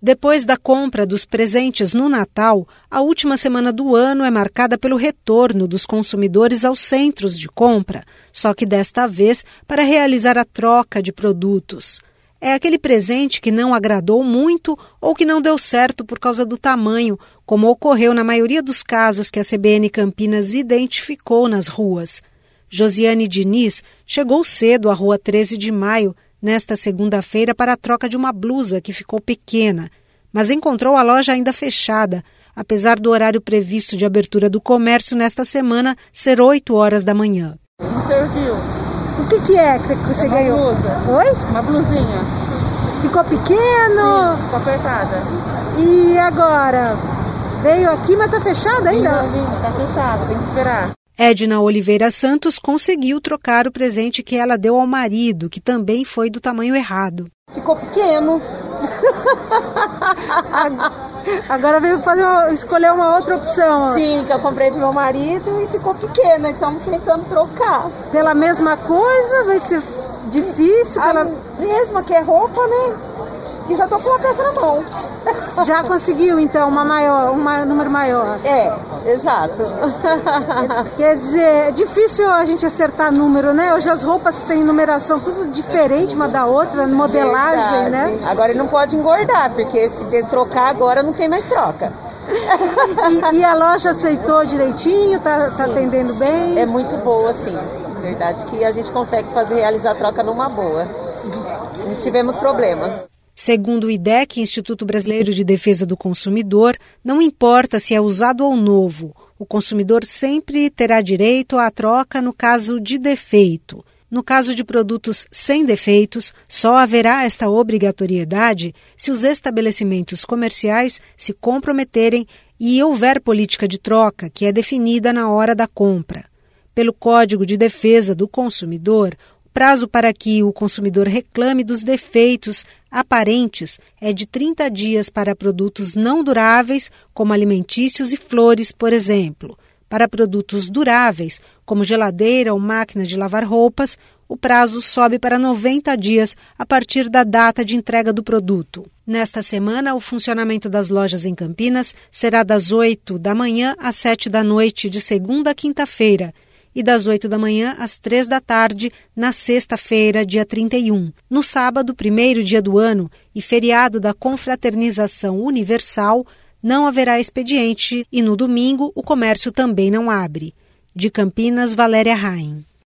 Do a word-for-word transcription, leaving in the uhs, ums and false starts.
Depois da compra dos presentes no Natal, a última semana do ano é marcada pelo retorno dos consumidores aos centros de compra, só que desta vez para realizar a troca de produtos. É aquele presente que não agradou muito ou que não deu certo por causa do tamanho, como ocorreu na maioria dos casos que a C B N Campinas identificou nas ruas. Josiane Diniz chegou cedo à Rua treze de Maio, nesta segunda-feira, para a troca de uma blusa que ficou pequena, mas encontrou a loja ainda fechada, apesar do horário previsto de abertura do comércio nesta semana ser oito horas da manhã. Não serviu. O que, que é que você, você é uma ganhou? Blusa. Oi? Uma blusinha. Ficou pequeno? Sim, ficou apertada. E agora? Veio aqui, mas tá fechado ainda? Sim, vim, tá fechado, tem que esperar. Edna Oliveira Santos conseguiu trocar o presente que ela deu ao marido, que também foi do tamanho errado. Ficou pequeno. Agora veio fazer uma, escolher uma outra opção. Sim, que eu comprei pro meu marido e ficou pequeno, então estamos tentando trocar. Pela mesma coisa, vai ser difícil? A pela... mesma que é roupa, né? E já tô com uma peça na mão. Já conseguiu, então, uma maior, um número maior? É, exato. Quer dizer, é difícil a gente acertar número, né? Hoje as roupas têm numeração tudo diferente uma da outra, modelagem, verdade, né? Agora ele não pode engordar, porque se trocar agora não tem mais troca. E, e a loja aceitou direitinho? Tá, tá atendendo bem? É muito boa, sim. Verdade que a gente consegue fazer, realizar a troca numa boa. Não tivemos problemas. Segundo o I D E C, Instituto Brasileiro de Defesa do Consumidor, não importa se é usado ou novo, o consumidor sempre terá direito à troca no caso de defeito. No caso de produtos sem defeitos, só haverá esta obrigatoriedade se os estabelecimentos comerciais se comprometerem e houver política de troca, que é definida na hora da compra. Pelo Código de Defesa do Consumidor, o prazo para que o consumidor reclame dos defeitos aparentes é de trinta dias para produtos não duráveis, como alimentícios e flores, por exemplo. Para produtos duráveis, como geladeira ou máquina de lavar roupas, o prazo sobe para noventa dias a partir da data de entrega do produto. Nesta semana, o funcionamento das lojas em Campinas será das oito da manhã às sete da noite, de segunda a quinta-feira, e das oito da manhã às três da tarde, na sexta-feira, dia trinta e um. No sábado, primeiro dia do ano, e feriado da Confraternização Universal, não haverá expediente e no domingo o comércio também não abre. De Campinas, Valéria Raim.